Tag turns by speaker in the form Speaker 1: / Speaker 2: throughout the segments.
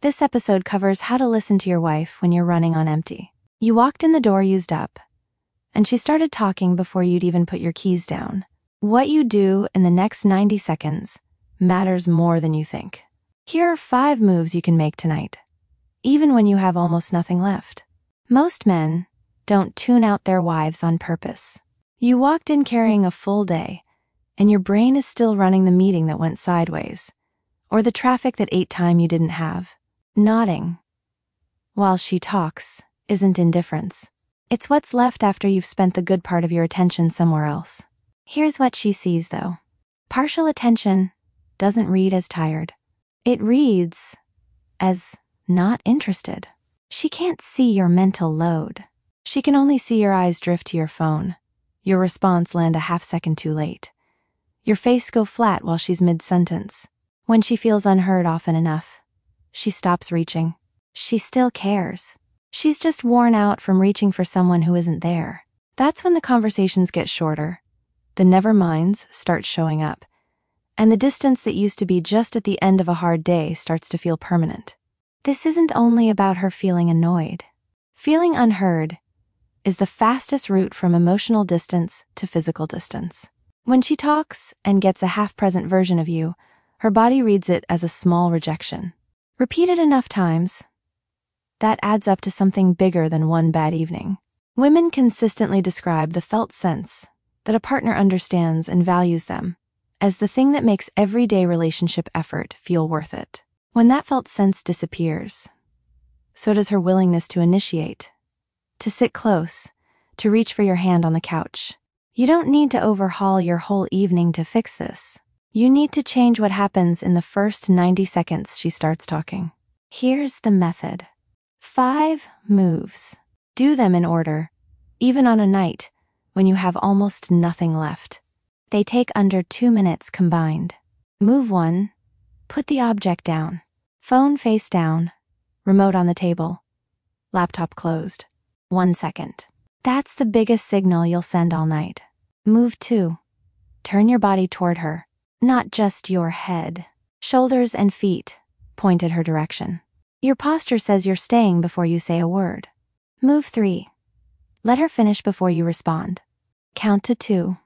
Speaker 1: This episode covers how to listen to your wife when you're running on empty. You walked in the door used up, and she started talking before you'd even put your keys down. What you do in the next 90 seconds matters more than you think. Here are 5 moves you can make tonight, even when you have almost nothing left. Most men don't tune out their wives on purpose. You walked in carrying a full day, and your brain is still running the meeting that went sideways, or the traffic that ate time you didn't have. Nodding while she talks isn't indifference. It's what's left after you've spent the good part of your attention somewhere else. Here's what she sees, though. Partial attention doesn't read as tired. It reads as not interested. She can't see your mental load. She can only see your eyes drift to your phone, your response land a half-second too late, your face go flat while she's mid-sentence. When she feels unheard often enough, she stops reaching. She still cares. She's just worn out from reaching for someone who isn't there. That's when the conversations get shorter, the never-minds start showing up, and the distance that used to be just at the end of a hard day starts to feel permanent. This isn't only about her feeling annoyed. Feeling unheard is the fastest route from emotional distance to physical distance. When she talks and gets a half-present version of you, her body reads it as a small rejection. Repeat it enough times, that adds up to something bigger than one bad evening. Women consistently describe the felt sense that a partner understands and values them as the thing that makes everyday relationship effort feel worth it. When that felt sense disappears, so does her willingness to initiate, to sit close, to reach for your hand on the couch. You don't need to overhaul your whole evening to fix this. You need to change what happens in the first 90 seconds she starts talking. Here's the method. 5 moves. Do them in order, even on a night when you have almost nothing left. They take under 2 minutes combined. Move 1. Put the object down. Phone face down. Remote on the table. Laptop closed. 1 second. That's the biggest signal you'll send all night. Move 2. Turn your body toward her. Not just your head. Shoulders and feet pointed her direction. Your posture says you're staying before you say a word. Move 3. Let her finish before you respond. Count to 2.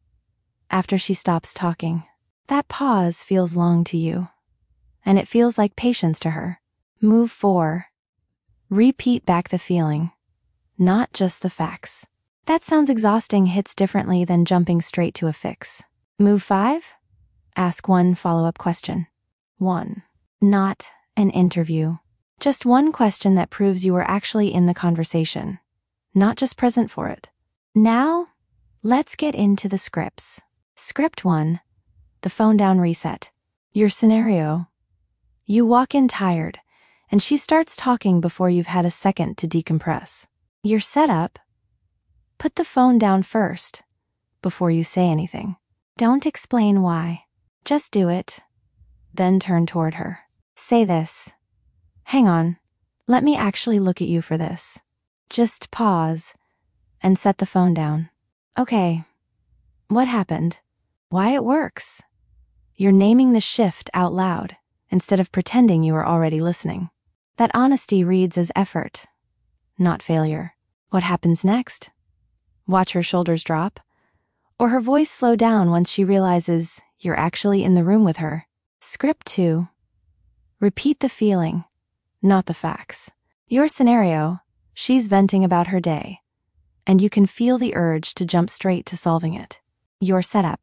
Speaker 1: After she stops talking. That pause feels long to you, and it feels like patience to her. Move 4. Repeat back the feeling, not just the facts. That sounds exhausting hits differently than jumping straight to a fix. Move 5. Ask 1 follow-up question. 1. Not an interview. Just 1 question that proves you were actually in the conversation, not just present for it. Now, let's get into the scripts. Script 1. The phone down reset. Your scenario. You walk in tired, and she starts talking before you've had a second to decompress. Your setup. Put the phone down first, before you say anything. Don't explain why. Just do it. Then turn toward her. Say this. Hang on. Let me actually look at you for this. Just pause and set the phone down. Okay. What happened? Why it works? You're naming the shift out loud instead of pretending you were already listening. That honesty reads as effort, not failure. What happens next? Watch her shoulders drop, or her voice slow down once she realizes you're actually in the room with her. Script 2. Repeat the feeling, not the facts. Your scenario, she's venting about her day, and you can feel the urge to jump straight to solving it. Your setup.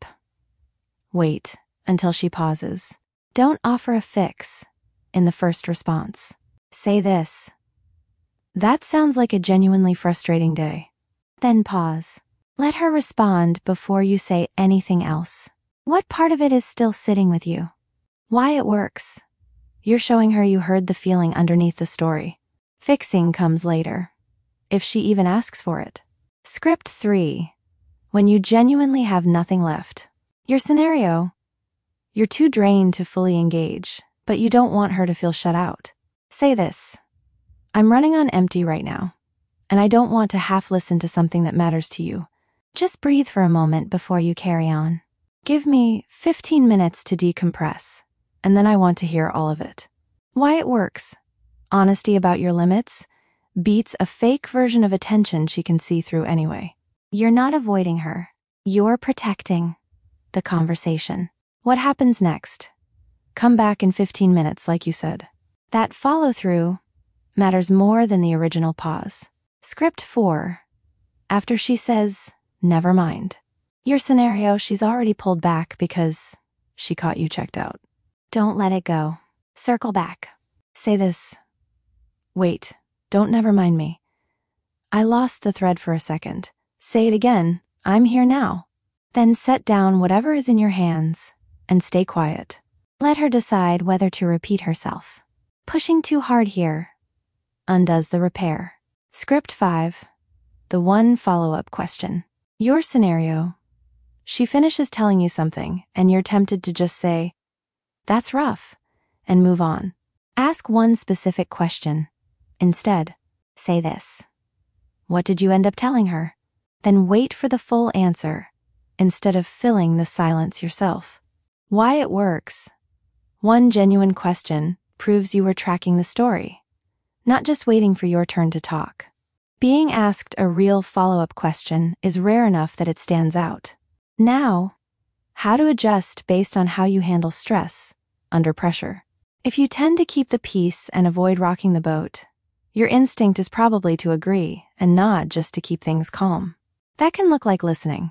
Speaker 1: Wait until she pauses. Don't offer a fix in the first response. Say this. That sounds like a genuinely frustrating day. Then pause. Let her respond before you say anything else. What part of it is still sitting with you? Why it works? You're showing her you heard the feeling underneath the story. Fixing comes later, if she even asks for it. Script 3. When you genuinely have nothing left. Your scenario. You're too drained to fully engage, but you don't want her to feel shut out. Say this. I'm running on empty right now, and I don't want to half listen to something that matters to you. Just breathe for a moment before you carry on. Give me 15 minutes to decompress, and then I want to hear all of it. Why it works. Honesty about your limits beats a fake version of attention she can see through anyway. You're not avoiding her. You're protecting the conversation. What happens next? Come back in 15 minutes, like you said. That follow-through matters more than the original pause. Script 4. After she says, never mind. Your scenario, she's already pulled back because she caught you checked out. Don't let it go. Circle back. Say this. Wait, don't never mind me. I lost the thread for a second. Say it again. I'm here now. Then set down whatever is in your hands and stay quiet. Let her decide whether to repeat herself. Pushing too hard here undoes the repair. Script 5. The one follow-up question. Your scenario. She finishes telling you something, and you're tempted to just say, that's rough, and move on. Ask one specific question. Instead, say this. What did you end up telling her? Then wait for the full answer, instead of filling the silence yourself. Why it works. One genuine question proves you were tracking the story, not just waiting for your turn to talk. Being asked a real follow-up question is rare enough that it stands out. Now, how to adjust based on how you handle stress under pressure. If you tend to keep the peace and avoid rocking the boat, your instinct is probably to agree and nod just to keep things calm. That can look like listening,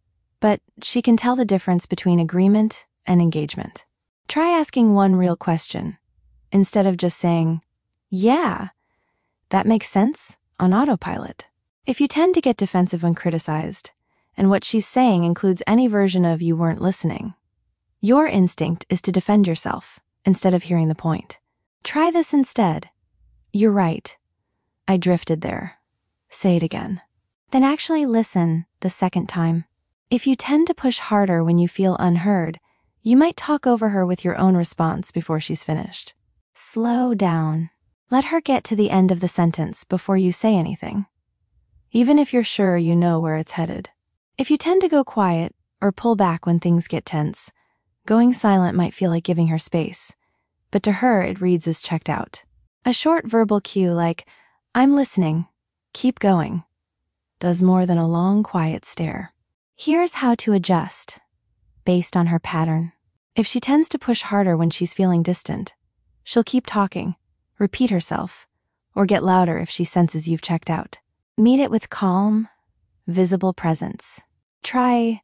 Speaker 1: but she can tell the difference between agreement and engagement. Try asking one real question instead of just saying, yeah, that makes sense, on autopilot. If you tend to get defensive when criticized, and what she's saying includes any version of you weren't listening, your instinct is to defend yourself instead of hearing the point. Try this instead. You're right. I drifted there. Say it again. Then actually listen the second time. If you tend to push harder when you feel unheard, you might talk over her with your own response before she's finished. Slow down. Let her get to the end of the sentence before you say anything, even if you're sure you know where it's headed. If you tend to go quiet or pull back when things get tense, going silent might feel like giving her space, but to her it reads as checked out. A short verbal cue like, I'm listening, keep going, does more than a long quiet stare. Here's how to adjust, based on her pattern. If she tends to push harder when she's feeling distant, she'll keep talking, repeat herself, or get louder if she senses you've checked out. Meet it with calm, visible presence. Try,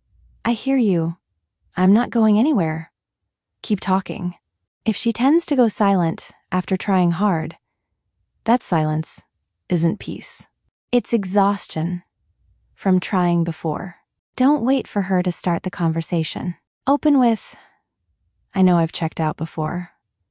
Speaker 1: I hear you. I'm not going anywhere. Keep talking. If she tends to go silent after trying hard, that silence isn't peace. It's exhaustion from trying before. Don't wait for her to start the conversation. Open with, I know I've checked out before.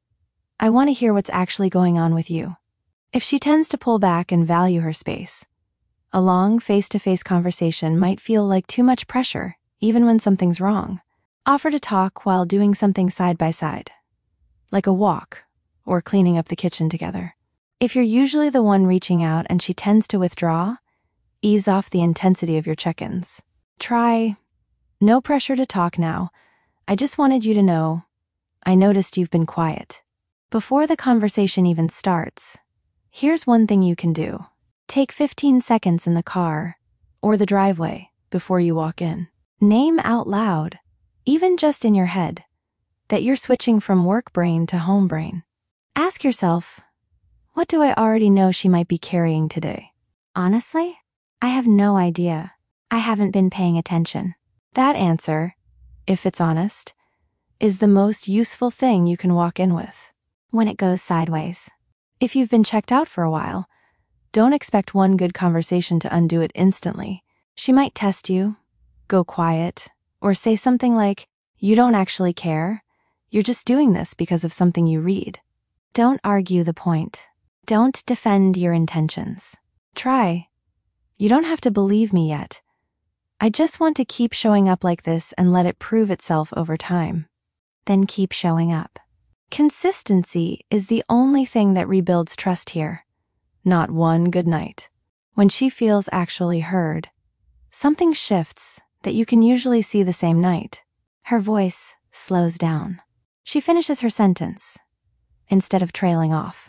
Speaker 1: I want to hear what's actually going on with you. If she tends to pull back and value her space, a long face-to-face conversation might feel like too much pressure, even when something's wrong. Offer to talk while doing something side by side, like a walk or cleaning up the kitchen together. If you're usually the one reaching out and she tends to withdraw, ease off the intensity of your check-ins. Try, no pressure to talk now. I just wanted you to know, I noticed you've been quiet. Before the conversation even starts, here's one thing you can do. Take 15 seconds in the car or the driveway before you walk in. Name out loud, even just in your head, that you're switching from work brain to home brain. Ask yourself, what do I already know she might be carrying today? Honestly, I have no idea. I haven't been paying attention. That answer, if it's honest, is the most useful thing you can walk in with. When it goes sideways. If you've been checked out for a while, don't expect one good conversation to undo it instantly. She might test you, go quiet, or say something like, you don't actually care. You're just doing this because of something you read. Don't argue the point. Don't defend your intentions. Try. You don't have to believe me yet. I just want to keep showing up like this and let it prove itself over time. Then keep showing up. Consistency is the only thing that rebuilds trust here, not one good night. When she feels actually heard, something shifts that you can usually see the same night. Her voice slows down. She finishes her sentence instead of trailing off.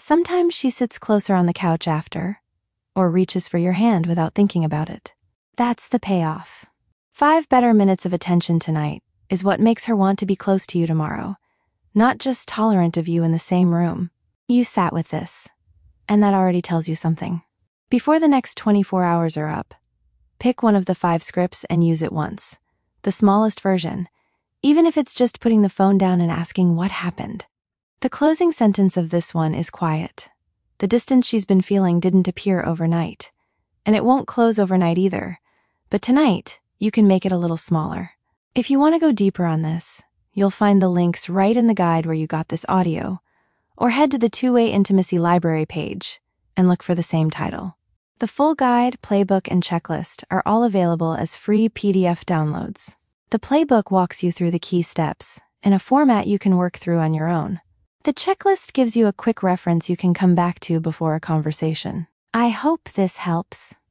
Speaker 1: Sometimes she sits closer on the couch after, or reaches for your hand without thinking about it. That's the payoff. 5 better minutes of attention tonight is what makes her want to be close to you tomorrow, not just tolerant of you in the same room. You sat with this, and that already tells you something. Before the next 24 hours are up, pick one of the 5 scripts and use it once, the smallest version, even if it's just putting the phone down and asking what happened. The closing sentence of this one is quiet. The distance she's been feeling didn't appear overnight, and it won't close overnight either. But tonight, you can make it a little smaller. If you want to go deeper on this, you'll find the links right in the guide where you got this audio, or head to the Two-Way Intimacy Library page and look for the same title. The full guide, playbook, and checklist are all available as free PDF downloads. The playbook walks you through the key steps in a format you can work through on your own. The checklist gives you a quick reference you can come back to before a conversation. I hope this helps.